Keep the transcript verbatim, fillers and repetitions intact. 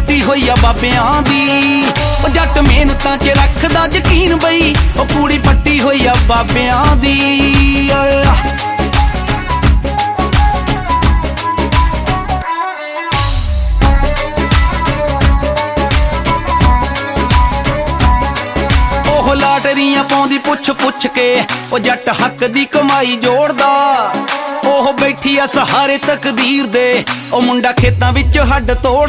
ਪੱਟੀ ਹੋਈ ਆ ਬਾਬਿਆਂ ਦੀ। ਉਹ ਜੱਟ ਮਿਹਨਤਾਂ 'ਚ ਰੱਖਦਾ ਯਕੀਨ ਬਈ, ਉਹ ਕੁੜੀ ਪੱਟੀ ਹੋਈ ਆ ਬਾਬਿਆਂ ਦੀ। ਉਹ ਲਾਟਰੀਆਂ ਪਾਉਂਦੀ ਪੁੱਛ ਪੁੱਛ ਕੇ, ਉਹ ਜੱਟ ਹੱਕ ਦੀ ਕਮਾਈ ਜੋੜਦਾ। ਉਹ ਬੈਠੀ ਆ ਸਹਾਰੇ ਤਕਦੀਰ ਦੇ, ਉਹ ਮੁੰਡਾ ਖੇਤਾਂ ਵਿੱਚ ਹੱਡ ਤੋੜ